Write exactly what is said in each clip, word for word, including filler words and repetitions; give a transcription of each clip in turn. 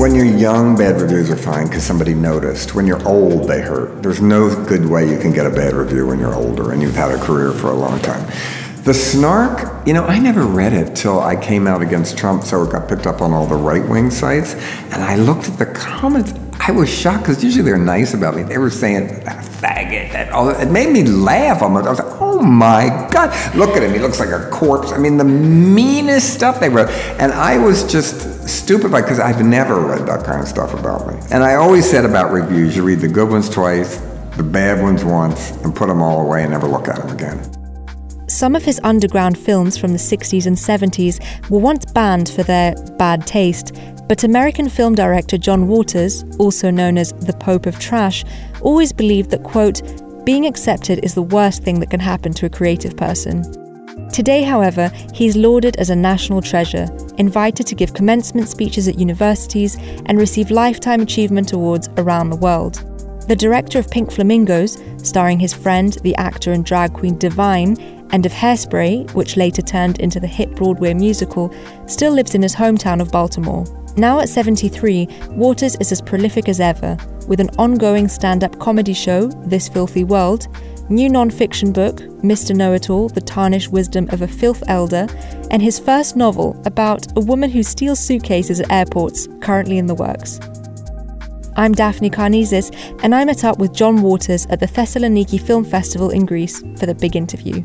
When you're young, bad reviews are fine because somebody noticed. When you're old, they hurt. There's no good way you can get a bad review when you're older and you've had a career for a long time. The snark, you know, I never read it till I came out against Trump, so it got picked up on all the right-wing sites. And I looked at the comments. I was shocked because usually they're nice about me. They were saying, that faggot, that all. It made me laugh. I was like, oh my God, look at him. He looks like a corpse. I mean, the meanest stuff they wrote. And I was just stupefied because I've never read that kind of stuff about me. And I always said about reviews, you read the good ones twice, the bad ones once, and put them all away and never look at them again. Some of his underground films from the sixties and seventies were once banned for their bad taste, but American film director John Waters, also known as the Pope of Trash, always believed that, quote, being accepted is the worst thing that can happen to a creative person. Today, however, he's lauded as a national treasure, invited to give commencement speeches at universities, and receive Lifetime Achievement Awards around the world. The director of Pink Flamingos, starring his friend, the actor and drag queen Divine, and of Hairspray, which later turned into the hit Broadway musical, still lives in his hometown of Baltimore. Now at seventy-three, Waters is as prolific as ever, with an ongoing stand-up comedy show, This Filthy World, new non-fiction book, Mister Know-It-All, The Tarnished Wisdom of a Filth Elder, and his first novel about a woman who steals suitcases at airports, currently in the works. I'm Daphne Karnizis, and I met up with John Waters at the Thessaloniki Film Festival in Greece for the big interview.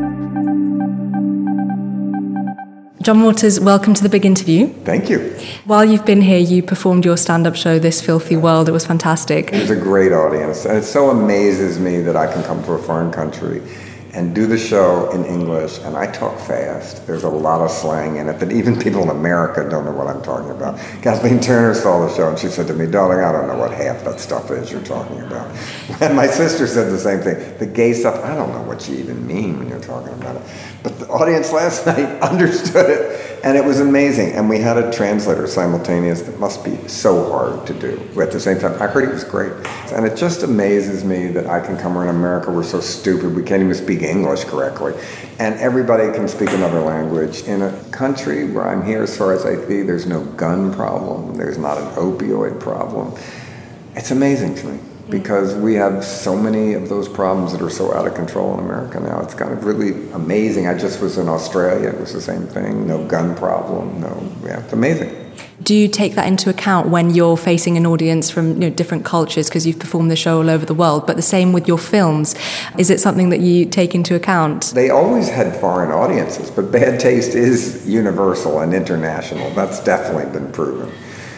John Waters, welcome to the big interview. Thank you. While you've been here, you performed your stand-up show, This Filthy World. It was fantastic. It was a great audience, and it so amazes me that I can come to a foreign country and do the show in English, and I talk fast. There's a lot of slang in it that even people in America don't know what I'm talking about. Kathleen Turner saw the show, and she said to me, darling, I don't know what half that stuff is you're talking about. And my sister said the same thing. The gay stuff, I don't know what you even mean when you're talking about it. But the audience last night understood it, and it was amazing. And we had a translator simultaneous that must be so hard to do. At the same time, I heard he was great. And it just amazes me that I can come around America, we're so stupid, we can't even speak English correctly. And everybody can speak another language. In a country where I'm here, as far as I see, there's no gun problem, there's not an opioid problem. It's amazing to me, because we have so many of those problems that are so out of control in America now. It's kind of really amazing. I just was in Australia, it was the same thing, no gun problem, no, yeah, it's amazing. Do you take that into account when you're facing an audience from, you know, different cultures, because you've performed the show all over the world, but the same with your films? Is it something that you take into account? They always had foreign audiences, but bad taste is universal and international. That's definitely been proven.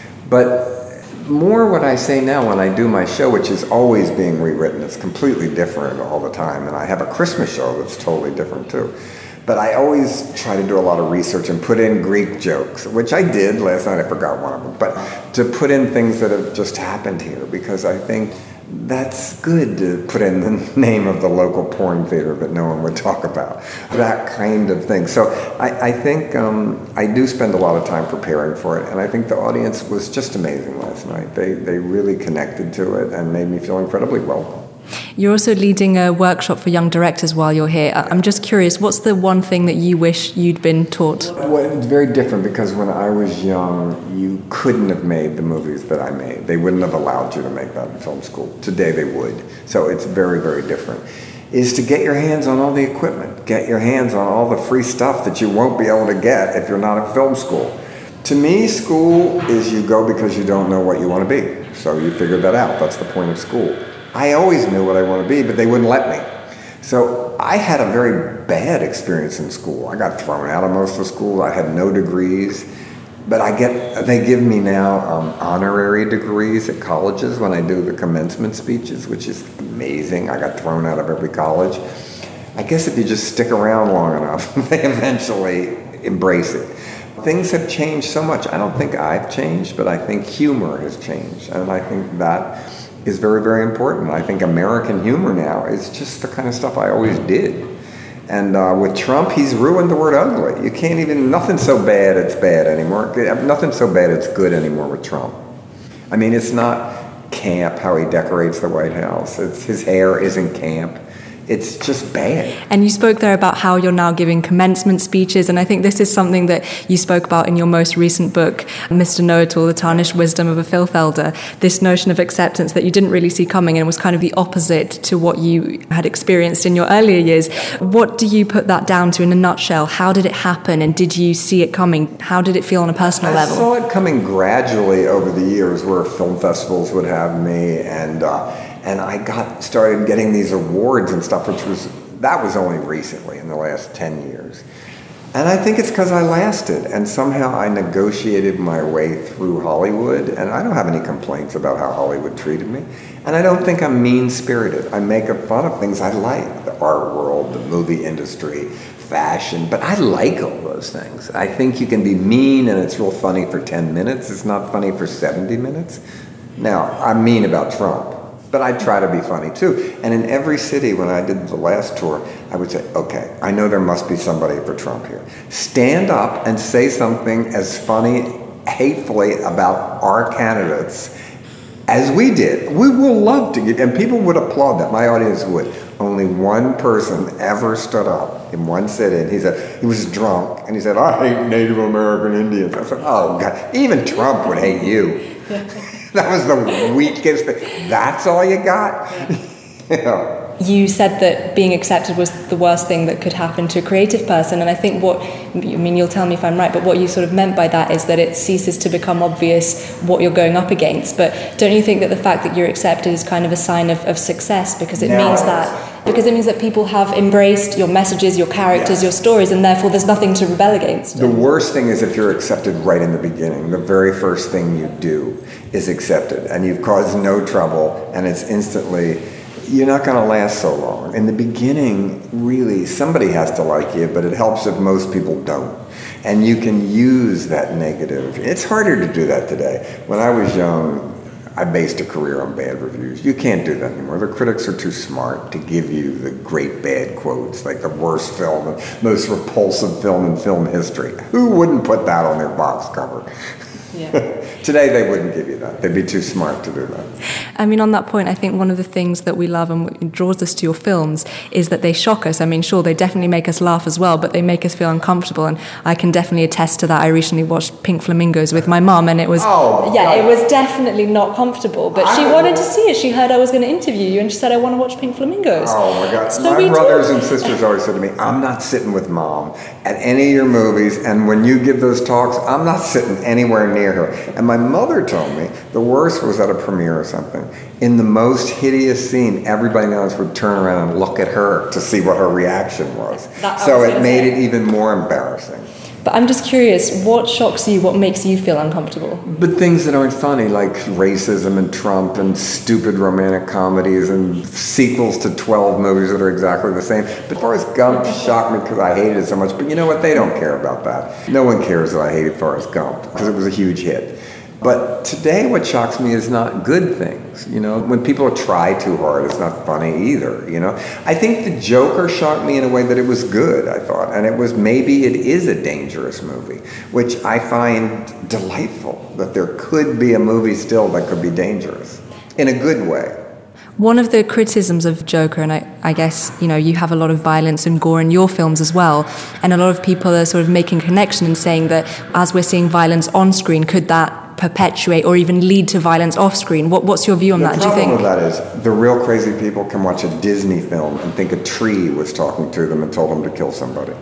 But more what I say now when I do my show, which is always being rewritten, it's completely different all the time, and I have a Christmas show that's totally different too. But I always try to do a lot of research and put in Greek jokes, which I did last night. I forgot one of them. But to put in things that have just happened here, because I think that's good to put in the name of the local porn theater that no one would talk about, that kind of thing. So I, I think um, I do spend a lot of time preparing for it, and I think the audience was just amazing last night. They, they really connected to it and made me feel incredibly welcome. You're also leading a workshop for young directors while you're here. I'm just curious, what's the one thing that you wish you'd been taught? Well, it's very different, because when I was young, you couldn't have made the movies that I made. They wouldn't have allowed you to make that in film school. Today they would. So it's very, very different. Is to get your hands on all the equipment. Get your hands on all the free stuff that you won't be able to get if you're not at film school. To me, school is you go because you don't know what you want to be. So you figure that out. That's the point of school. I always knew what I wanted to be, but they wouldn't let me. So I had a very bad experience in school. I got thrown out of most of school. I had no degrees, but I get they give me now um, honorary degrees at colleges when I do the commencement speeches, which is amazing. I got thrown out of every college. I guess if you just stick around long enough, they eventually embrace it. Things have changed so much. I don't think I've changed, but I think humor has changed, and I think that is very, very important. I think American humor now is just the kind of stuff I always did. And uh, with Trump, he's ruined the word ugly. You can't even, nothing so bad it's bad anymore. Nothing so bad it's good anymore with Trump. I mean, it's not camp how he decorates the White House. It's, his hair isn't camp. It's just bad. And you spoke there about how you're now giving commencement speeches, and I think this is something that you spoke about in your most recent book, Mister Know-It-All, The Tarnished Wisdom of a Filth Elder, this notion of acceptance that you didn't really see coming and was kind of the opposite to what you had experienced in your earlier years. What do you put that down to in a nutshell? How did it happen, and did you see it coming? How did it feel on a personal I level? I saw it coming gradually over the years where film festivals would have me, and uh, and I got started getting these awards and stuff, which was, that was only recently, in the last ten years. And I think it's because I lasted, and somehow I negotiated my way through Hollywood, and I don't have any complaints about how Hollywood treated me. And I don't think I'm mean-spirited. I make fun of things I like, the art world, the movie industry, fashion, but I like all those things. I think you can be mean and it's real funny for ten minutes. It's not funny for seventy minutes. Now, I'm mean about Trump, but I try to be funny too. And in every city, when I did the last tour, I would say, okay, I know there must be somebody for Trump here. Stand up and say something as funny, hatefully about our candidates as we did. We will love to get, and people would applaud that. My audience would. Only one person ever stood up in one city, and he said, he was drunk, and he said, I hate Native American Indians. I said, oh God, even Trump would hate you. That was the weakest thing. That's all you got? You know. You said that being accepted was the worst thing that could happen to a creative person, and I think what, I mean, you'll tell me if I'm right, but what you sort of meant by that is that it ceases to become obvious what you're going up against. But don't you think that the fact that you're accepted is kind of a sign of, of success, because it no. means that because it means that people have embraced your messages, your characters, yes. your stories, and therefore there's nothing to rebel against? The worst thing is if you're accepted right in the beginning. The very first thing you do is accepted, and you've caused no trouble, and it's instantly, you're not going to last so long. In the beginning, really, somebody has to like you, but it helps if most people don't. And you can use that negative. It's harder to do that today. When I was young, I based a career on bad reviews. You can't do that anymore. The critics are too smart to give you the great bad quotes, like the worst film, the most repulsive film in film history. Who wouldn't put that on their box cover? Yeah. Today they wouldn't give you that. They'd be too smart to do that. I mean, on that point, I think one of the things that we love and what draws us to your films is that they shock us. I mean, sure, they definitely make us laugh as well, but they make us feel uncomfortable, and I can definitely attest to that. I recently watched Pink Flamingos with my mum, and it was, oh, yeah, God. It was definitely not comfortable, but I she wanted to see it. She heard I was going to interview you, and she said, I want to watch Pink Flamingos. Oh, my God. So my brothers did. and sisters always said to me, I'm not sitting with Mom at any of your movies, and when you give those talks, I'm not sitting anywhere near her. And my mother told me the worst was at a premiere or something. In the most hideous scene, everybody else would turn around and look at her to see what her reaction was. So was it made say. it even more embarrassing. But I'm just curious, what shocks you, what makes you feel uncomfortable? But things that aren't funny, like racism and Trump and stupid romantic comedies and sequels to twelve movies that are exactly the same. But Forrest Gump shocked me because I hated it so much. But you know what? They don't care about that. No one cares that I hated Forrest Gump because it was a huge hit. But today what shocks me is not good things. You know, when people try too hard, it's not funny either, you know. I think The Joker shocked me in a way that it was good, I thought. And it was, maybe it is a dangerous movie, which I find delightful, that there could be a movie still that could be dangerous, in a good way. One of the criticisms of Joker, and I, I guess, you know, you have a lot of violence and gore in your films as well, and a lot of people are sort of making a connection and saying that as we're seeing violence on screen, could that perpetuate or even lead to violence off screen? What, what's your view on the that, do you think? The problem with that is the real crazy people can watch a Disney film and think a tree was talking to them and told them to kill somebody.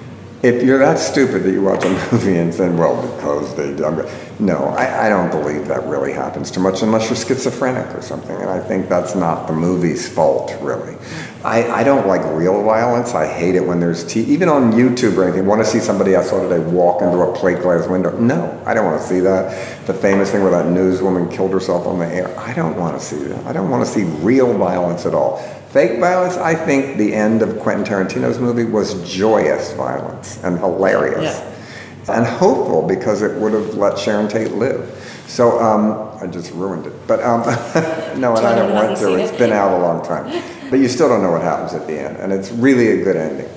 If you're that stupid that you watch a movie and say, well, because they... No, I, I don't believe that really happens too much unless you're schizophrenic or something, and I think that's not the movie's fault, really. I, I don't like real violence. I hate it when there's... T- even on YouTube or anything, want to see somebody I saw today walk into a plate glass window? No, I don't want to see that. The famous thing where that newswoman killed herself on the air. I don't want to see that. I don't want to see real violence at all. Fake violence, I think the end of Quentin Tarantino's movie was joyous violence and hilarious. Yeah. And hopeful, because it would have let Sharon Tate live. So um, I just ruined it. But um, no, and I don't want to. It's been out a long time. But you still don't know what happens at the end. And it's really a good ending.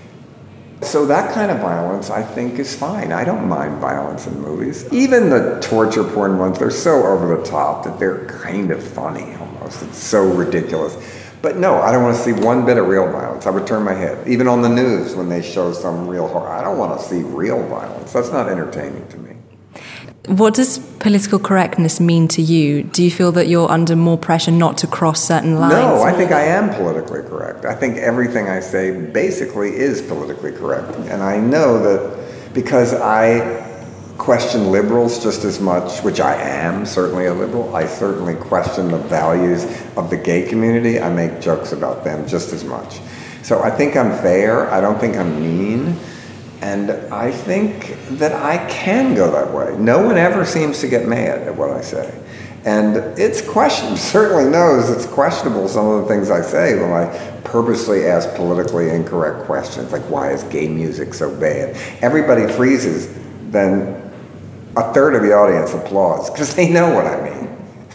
So that kind of violence, I think, is fine. I don't mind violence in movies. Even the torture porn ones, they're so over the top that they're kind of funny almost. It's so ridiculous. But no, I don't want to see one bit of real violence. I would turn my head. Even on the news when they show some real horror, I don't want to see real violence. That's not entertaining to me. What does political correctness mean to you? Do you feel that you're under more pressure not to cross certain lines? No, I think I am politically correct. I think everything I say basically is politically correct. And I know that because I question liberals just as much, which I am certainly a liberal, I certainly question the values of the gay community. I make jokes about them just as much. So I think I'm fair. I don't think I'm mean. And I think that I can go that way. No one ever seems to get mad at what I say. And it's question, certainly knows it's questionable, some of the things I say when I purposely ask politically incorrect questions, like why is gay music so bad? Everybody freezes, then a third of the audience applauds because they know what I mean.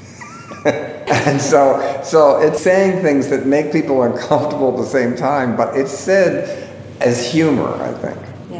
And so, so it's saying things that make people uncomfortable at the same time, but it's said as humor, I think.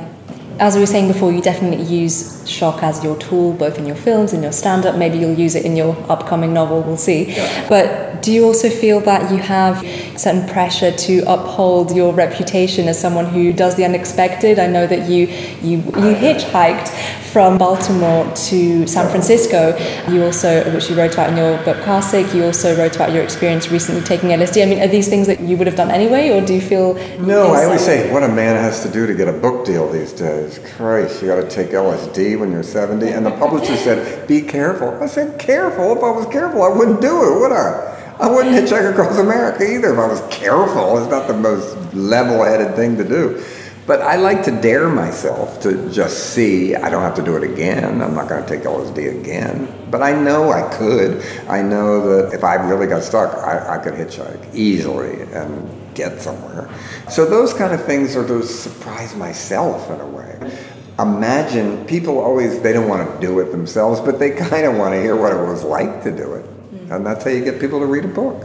As we were saying before, you definitely use shock as your tool, both in your films, in your stand-up. Maybe you'll use it in your upcoming novel, we'll see. Yeah. But do you also feel that you have certain pressure to uphold your reputation as someone who does the unexpected? I know that you you, you hitchhiked from Baltimore to San Francisco. You also, which you wrote about in your book Carsick, you also wrote about your experience recently taking L S D. I mean, are these things that you would have done anyway, or do you feel... No, I always say, what a man has to do to get a book deal these days. Christ, you got to take L S D when you're seventy. And the publisher said, be careful. I said, careful? If I was careful, I wouldn't do it, would I? I wouldn't hitchhike across America either if I was careful. It's not the most level-headed thing to do. But I like to dare myself to just see. I don't have to do it again. I'm not going to take L S D again. But I know I could. I know that if I really got stuck, I, I could hitchhike easily and get somewhere. So those kind of things are to surprise myself in a way. Imagine, people always, they don't want to do it themselves, but they kind of want to hear what it was like to do it. Mm. And that's how you get people to read a book.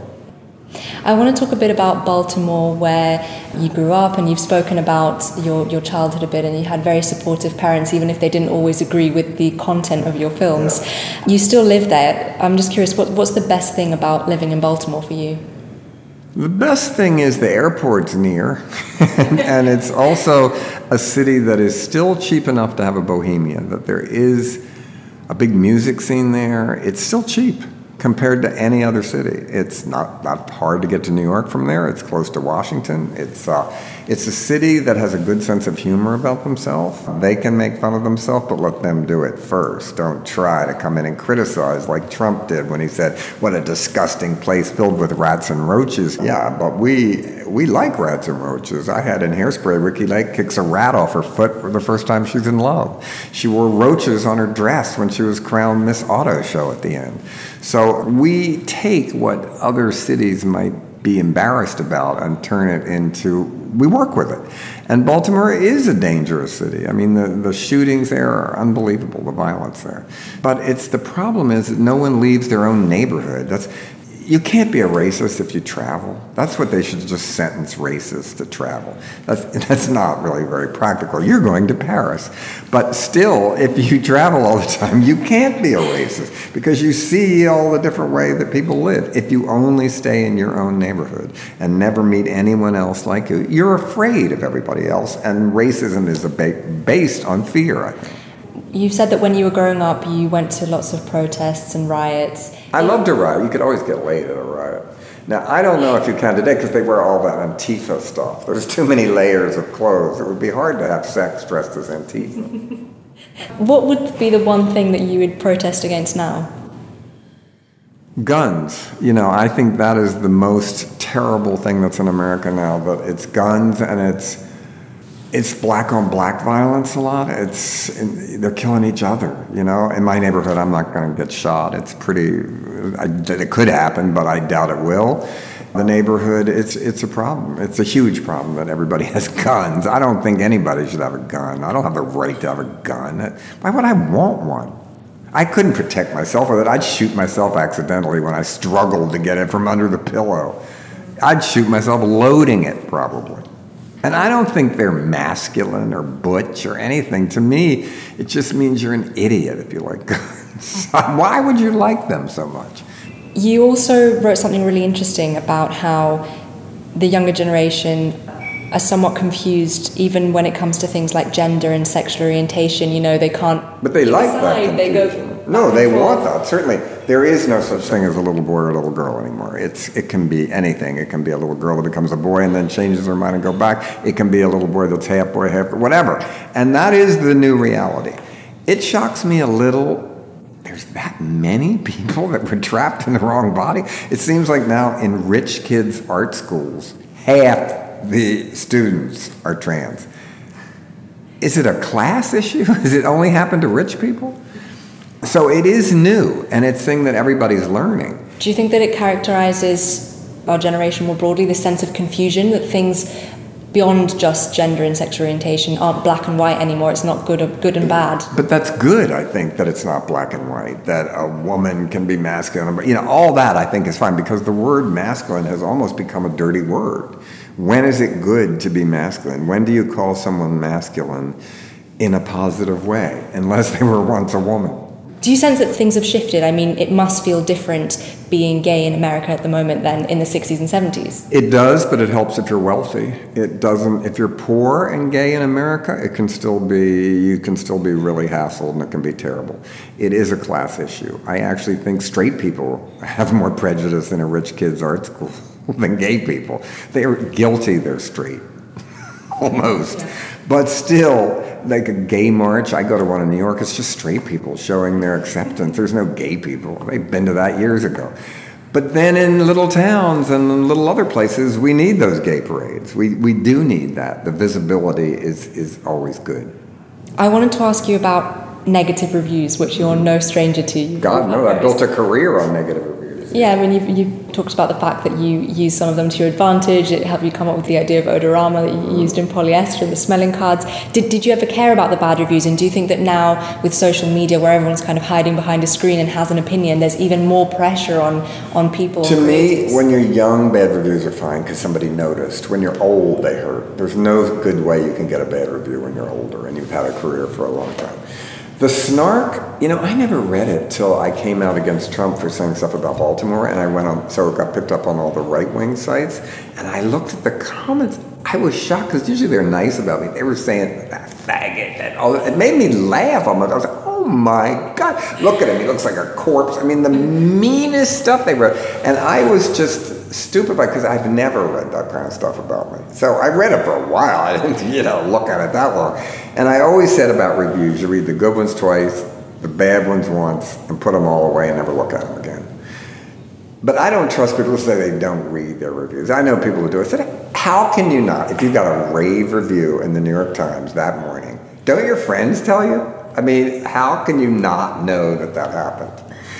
I want to talk a bit about Baltimore, where you grew up, and you've spoken about your, your childhood a bit, and you had very supportive parents, even if they didn't always agree with the content of your films. Yeah. You still live there. I'm just curious, what, what's the best thing about living in Baltimore for you? The best thing is the airport's near, and, and it's also a city that is still cheap enough to have a bohemian, that there is a big music scene there. It's still cheap compared to any other city. It's not, not hard to get to New York from there. It's close to Washington. It's uh, it's a city that has a good sense of humor about themselves. They can make fun of themselves, but let them do it first. Don't try to come in and criticize like Trump did when he said, what a disgusting place filled with rats and roaches. Yeah, but we we like rats and roaches. I had in Hairspray, Ricky Lake kicks a rat off her foot for the first time she's in love. She wore roaches on her dress when she was crowned Miss Auto Show at the end. So we take what other cities might be embarrassed about and turn it into, we work with it. And Baltimore is a dangerous city. I mean, the, the shootings there are unbelievable, the violence there. But it's, the problem is that no one leaves their own neighborhood. That's, you can't be a racist if you travel. That's what they should just sentence racists to travel. That's, that's not really very practical. You're going to Paris. But still, if you travel all the time, you can't be a racist because you see all the different ways that people live. If you only stay in your own neighborhood and never meet anyone else like you, you're afraid of everybody else. And racism is a ba- based on fear, I think. You've said that when you were growing up, you went to lots of protests and riots. I loved a riot. You could always get laid at a riot. Now, I don't know if you can today because they wear all that Antifa stuff. There's too many layers of clothes. It would be hard to have sex dressed as Antifa. What would be the one thing that you would protest against now? Guns. You know, I think that is the most terrible thing that's in America now, that it's guns and it's It's black on black violence a lot. It's they're killing each other. You know, in my neighborhood, I'm not going to get shot. It's pretty. I, it could happen, but I doubt it will. The neighborhood, it's it's a problem. It's a huge problem that everybody has guns. I don't think anybody should have a gun. I don't have the right to have a gun. Why would I want one? I couldn't protect myself with it. I'd shoot myself accidentally when I struggled to get it from under the pillow. I'd shoot myself loading it, probably. And I don't think they're masculine or butch or anything. To me, it just means you're an idiot if you like guns. Why would you like them so much? You also wrote something really interesting about how the younger generation are somewhat confused even when it comes to things like gender and sexual orientation. You know, they can't... But they like that confusion. They go no, they want that, certainly. There is no such thing as a little boy or a little girl anymore. It's It can be anything. It can be a little girl that becomes a boy and then changes her mind and go back. It can be a little boy that's half boy, half... whatever. And that is the new reality. It shocks me a little... There's that many people that were trapped in the wrong body. It seems like now in rich kids' art schools, half the students are trans. Is it a class issue? Does it only happen to rich people? So it is new, and it's a thing that everybody's learning. Do you think that it characterizes our generation more broadly, the sense of confusion, that things beyond just gender and sexual orientation aren't black and white anymore? It's not good or good and bad. But that's good, I think, that it's not black and white, that a woman can be masculine. You know, all that I think is fine, because the word masculine has almost become a dirty word. When is it good to be masculine? When do you call someone masculine in a positive way, unless they were once a woman? Do you sense that things have shifted? I mean, it must feel different being gay in America at the moment than in the sixties and seventies. It does, but it helps if you're wealthy. It doesn't, if you're poor and gay in America, it can still be, you can still be really hassled and it can be terrible. It is a class issue. I actually think straight people have more prejudice in a rich kid's art school than gay people. They're guilty they're straight, almost. Yeah. But still, like a gay march, I go to one in New York, it's just straight people showing their acceptance. There's no gay people. They've been to that years ago. But then in little towns and in little other places, we need those gay parades. We we do need that. The visibility is, is always good. I wanted to ask you about negative reviews, which you're no stranger to. You've God, no, I built a career on negative reviews. Yeah, I mean, you've, you've talked about the fact that you use some of them to your advantage. It helped you come up with the idea of odorama that you used in polyester and the smelling cards. Did, did you ever care about the bad reviews? And do you think that now with social media, where everyone's kind of hiding behind a screen and has an opinion, there's even more pressure on, on people? To me, when you're young, bad reviews are fine because somebody noticed. When you're old, they hurt. There's no good way you can get a bad review when you're older and you've had a career for a long time. The snark, you know, I never read it till I came out against Trump for saying stuff about Baltimore, and I went on, so it got picked up on all the right-wing sites, and I looked at the comments. I was shocked, because usually they're nice about me. They were saying, that faggot, and all that. It made me laugh almost. I was like, oh my God, look at him, he looks like a corpse. I mean, the meanest stuff they wrote. And I was just stupefied, because I've never read that kind of stuff about me. So I read it for a while. I didn't, you know, look at it that long. And I always said about reviews, you read the good ones twice, the bad ones once, and put them all away and never look at them again. But I don't trust people who say they don't read their reviews. I know people who do it. I said, how can you not? If you got a rave review in the New York Times that morning, don't your friends tell you? I mean, how can you not know that that happened?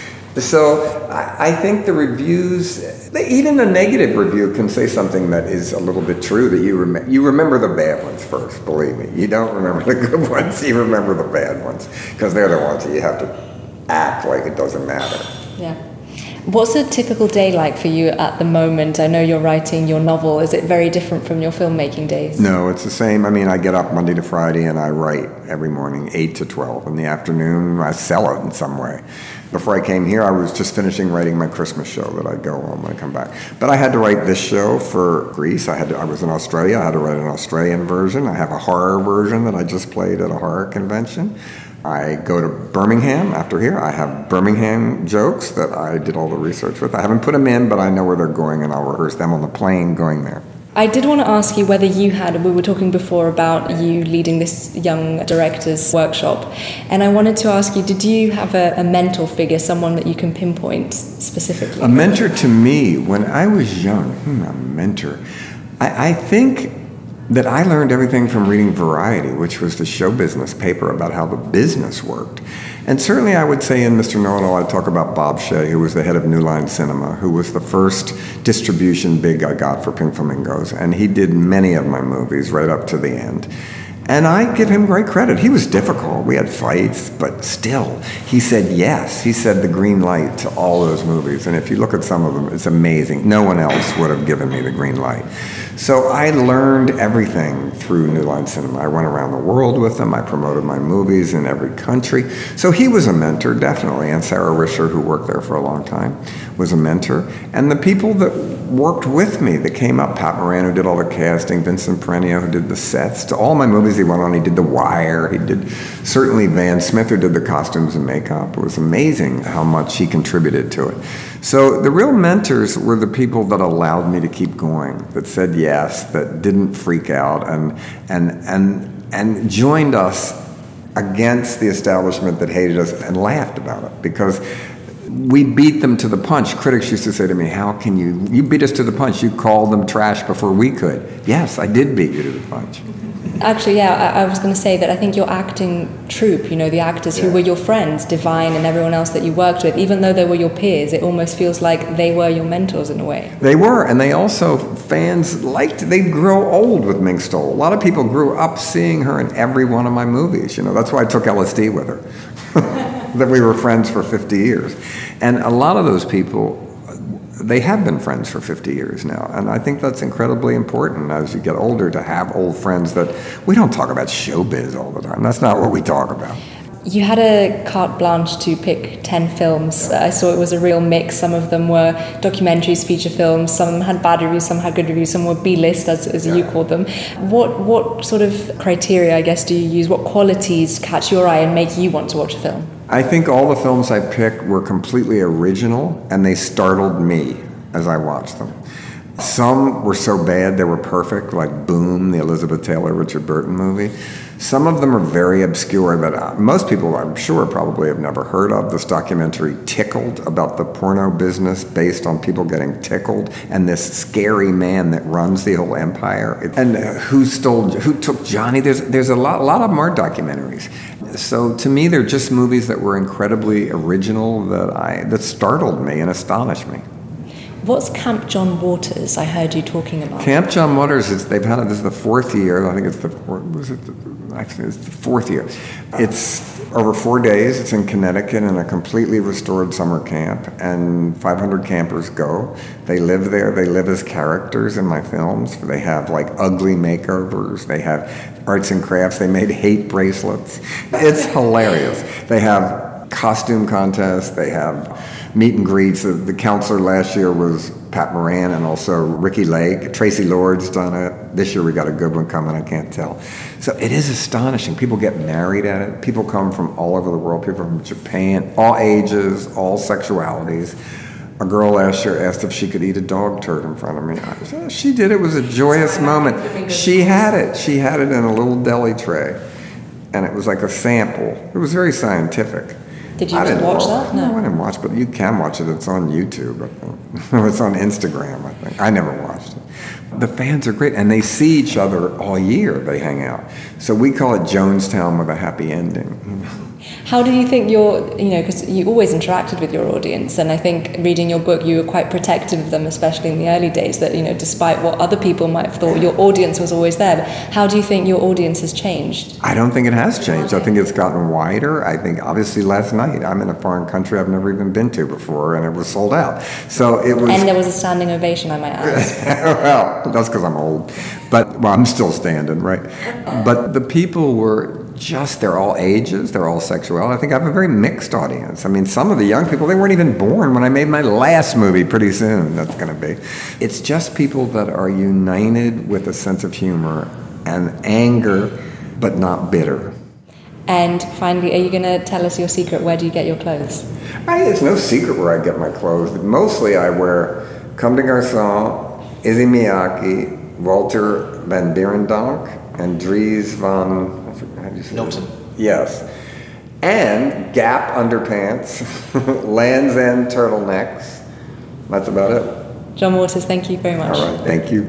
So I, I think the reviews, even a negative review can say something that is a little bit true, that you, rem- you remember the bad ones first, believe me. You don't remember the good ones, you remember the bad ones, because they're the ones that you have to act like it doesn't matter. Yeah. What's a typical day like for you at the moment? I know you're writing your novel. Is it very different from your filmmaking days? No, it's the same. I mean, I get up Monday to Friday and I write every morning, eight to twelve. In the afternoon, I sell it in some way. Before I came here, I was just finishing writing my Christmas show that I go on when I come back. But I had to write this show for Greece. I had to, I was in Australia. I had to write an Australian version. I have a horror version that I just played at a horror convention. I go to Birmingham after here. I have Birmingham jokes that I did all the research with. I haven't put them in, but I know where they're going, and I'll rehearse them on the plane going there. I did want to ask you whether you had, we were talking before about you leading this young director's workshop, and I wanted to ask you, did you have a, a mentor figure, someone that you can pinpoint specifically? A mentor to me, when I was young, hmm, a mentor. I, I think that I learned everything from reading Variety, which was the show business paper about how the business worked. And certainly I would say in Mister Know-It-All, I'd talk about Bob Shea, who was the head of New Line Cinema, who was the first distribution big I got for Pink Flamingos. And he did many of my movies right up to the end. And I give him great credit. He was difficult. We had fights, but still, he said yes. He said the green light to all those movies. And if you look at some of them, it's amazing. No one else would have given me the green light. So I learned everything through New Line Cinema. I went around the world with him. I promoted my movies in every country. So he was a mentor, definitely. And Sarah Risher, who worked there for a long time, was a mentor. And the people that worked with me that came up, Pat Moran, who did all the casting, Vincent Perenio, who did the sets, to all my movies he went on. He did The Wire. He did, certainly Van Smith, who did the costumes and makeup. It was amazing how much he contributed to it. So the real mentors were the people that allowed me to keep going, that said yes, that didn't freak out, and and and and joined us against the establishment that hated us and laughed about it, because we beat them to the punch. Critics used to say to me, how can you, you beat us to the punch, you called them trash before we could. Yes, I did beat you to the punch. Actually, yeah, I, I was going to say that I think your acting troupe, you know, the actors who yeah. were your friends, Divine and everyone else that you worked with, even though they were your peers, it almost feels like they were your mentors in a way. They were, and they also, fans liked, they'd grow old with Mink Stole. A lot of people grew up seeing her in every one of my movies, you know, that's why I took L S D with her. That we were friends for fifty years. And a lot of those people, they have been friends for fifty years now. And I think that's incredibly important as you get older, to have old friends that, we don't talk about showbiz all the time. That's not what we talk about. You had a carte blanche to pick ten films. I saw it was a real mix. Some of them were documentaries, feature films. Some of them had bad reviews, some had good reviews. Some were B-list, as, as yeah. you called them. What what sort of criteria, I guess, do you use? What qualities catch your eye and make you want to watch a film? I think all the films I picked were completely original, and they startled me as I watched them. Some were so bad they were perfect, like Boom, the Elizabeth Taylor, Richard Burton movie. Some of them are very obscure that most people, I'm sure, probably have never heard of. This documentary, Tickled, about the porno business based on people getting tickled, and this scary man that runs the whole empire. And uh, who stole, who took Johnny? There's there's a lot, a lot of them are documentaries. So to me, they're just movies that were incredibly original, that I that startled me and astonished me. What's Camp John Waters? I heard you talking about. Camp John Waters, is, they've had it, this is the fourth year, I think it's the, was it, the, actually it's the fourth year. It's over four days, it's in Connecticut in a completely restored summer camp, and five hundred campers go. They live there, they live as characters in my films. They have like ugly makeovers, they have arts and crafts, they made hate bracelets. It's hilarious. They have costume contests, they have meet and greets. The, the counselor last year was Pat Moran, and also Ricky Lake. Tracy Lord's done it. This year we got a good one coming, I can't tell. So it is astonishing. People get married at it. People come from all over the world. People from Japan, all ages, all sexualities. A girl last year asked if she could eat a dog turd in front of me. I said, she did. It was a joyous moment. She had it. She had it in a little deli tray, and it was like a sample. It was very scientific. Did you watch, watch that? No. no, I didn't watch, but you can watch it. It's on YouTube, I think. It's on Instagram, I think. I never watched it. The fans are great, and they see each other all year. They hang out. So we call it Jonestown with a happy ending. How do you think you're, you know, because you always interacted with your audience, and I think reading your book, you were quite protective of them, especially in the early days, that, you know, despite what other people might have thought, your audience was always there. But how do you think your audience has changed? I don't think it has changed. I think it's gotten wider. I think, obviously, last night, I'm in a foreign country I've never even been to before, and it was sold out. So it was... And there was a standing ovation, I might add. Well, that's because I'm old. But, well, I'm still standing, right? But the people were... just, they're all ages, they're all sexual. I think I have a very mixed audience. I mean, some of the young people, they weren't even born when I made my last movie. Pretty soon that's going to be. It's just people that are united with a sense of humor and anger, but not bitter. And finally, are you going to tell us your secret? Where do you get your clothes? I, it's no secret where I get my clothes. Mostly I wear Comme des Garçons, Issey Miyake, Walter van Beirendonck, and Dries van... Milton. Yes. And Gap underpants, Land's End turtlenecks. That's about it. John Waters, thank you very much. All right, thank you.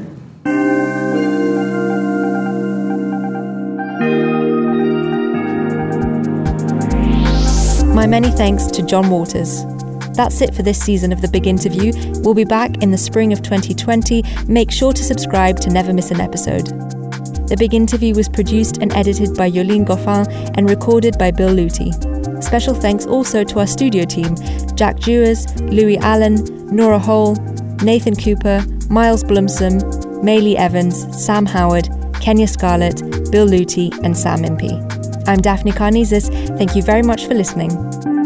My many thanks to John Waters. That's it for this season of The Big Interview. We'll be back in the spring of twenty twenty. Make sure to subscribe to never miss an episode. The Big Interview was produced and edited by Yolene Goffin and recorded by Bill Luty. Special thanks also to our studio team, Jack Dewars, Louis Allen, Nora Hole, Nathan Cooper, Miles Blumsom, Maylee Evans, Sam Howard, Kenya Scarlett, Bill Luty and Sam Impey. I'm Daphne Karnizis. Thank you very much for listening.